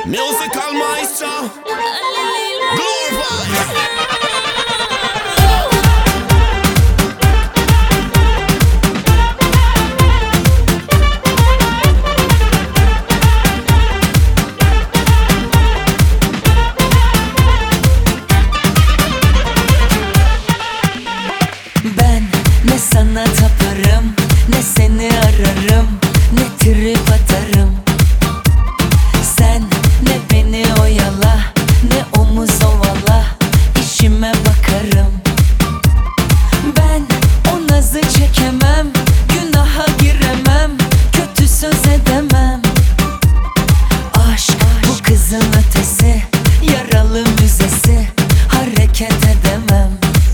Musical maestro, glorify. Ben ne sana taparım, ne seni ararım, ne trip atarım. Sen ne beni oyala, ne omuz ovala, işime bakarım. Ben o nazı çekemem, günaha giremem, kötü söz edemem. Aşk bu kızın ötesi, yaralı müzesi, hareket edemem.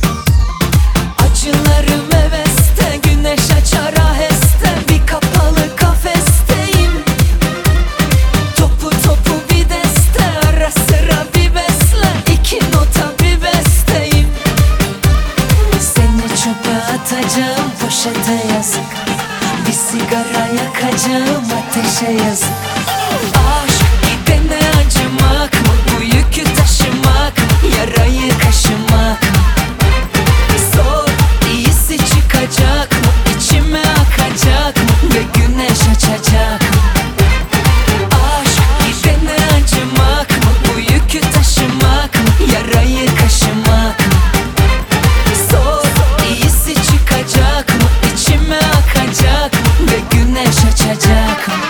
Acılarım heveste, güneş açar aheste, bir kapalı kafesteyim. Topu topu bir deste, ara sıra bir besle, iki nota bir besteyim. Seni çöpe atacağım, poşete yazık. Bir sigara yakacağım, ateşe yazık. Aşk gidene acımak mı, bu yükü taşımak mı, yarayı kaşımak mı? Sor, iyisi çıkacak mı, içime akacak mı ve güneş açacak mı? Aşk gidene acımak mı, bu yükü taşımak mı, yarayı kaşımak mı? Sor, iyisi çıkacak mı, içime akacak mı ve güneş açacak mı?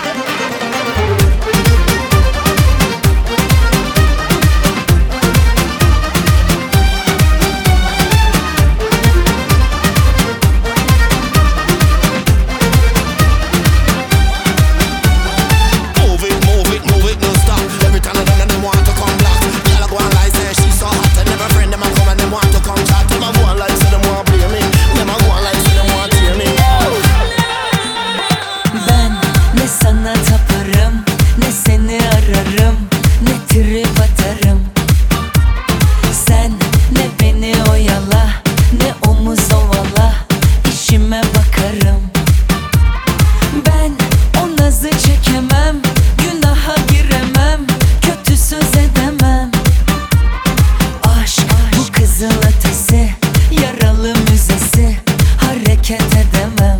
Ben ne sana taparım, ne seni ararım, ne trip atarım. Sen ne beni oyala, ne omuz ovala, işime bakarım. Ben o nazı çekemem, günaha giremem, kötü söz edemem. Aşk bu kızıl ötesi, yaralı müzesi, hareket edemem.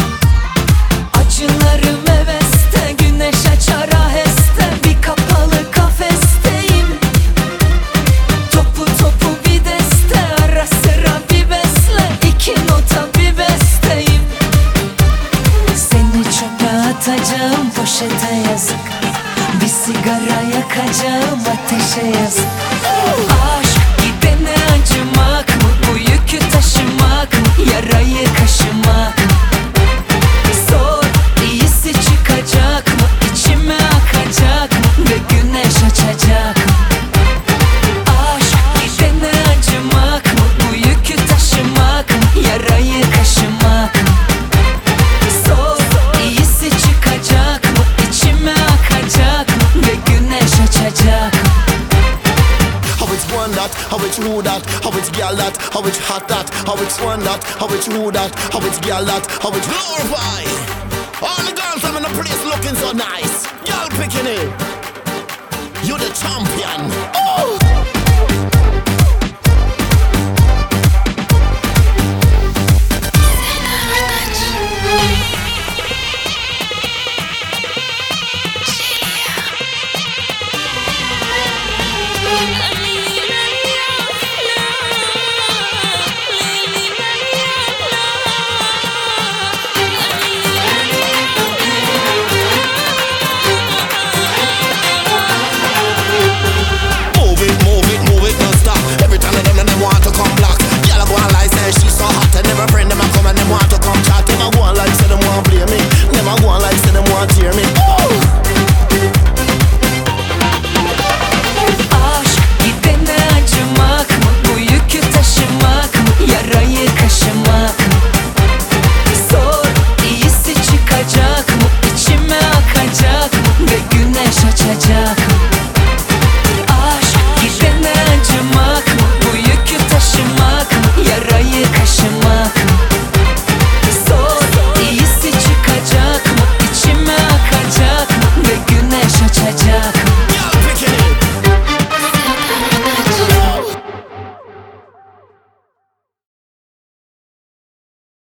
Acılarım heveste, güneş açar aheste, bir kapalı kafesteyim. Topu topu bir deste, ara sıra bir besle, iki nota bir besteyim. Seni çöpe atacağım, poşete yazık. Bir sigara yakacağım, ateşe yazık. Aşk gidene acımak mı, bu yükü taşımak mı, yarayı kaşımak mı? Sor, iyisi çıkacak mı, içime akacak mı ve güneş açacak mı? Aşk gidene acımak mı, bu yükü taşımak mı, yarayı kaşımak mı? Sor, iyisi çıkacak mı, içime akacak mı ve güneş açacak mı? How it's one that, how it's who that, how it's girl that, how it's hot that, how it's one that, how it's who that, how it's girl that, how it's glorify. All the girls I'm in the place looking so nice. Girl picking it. You the champion.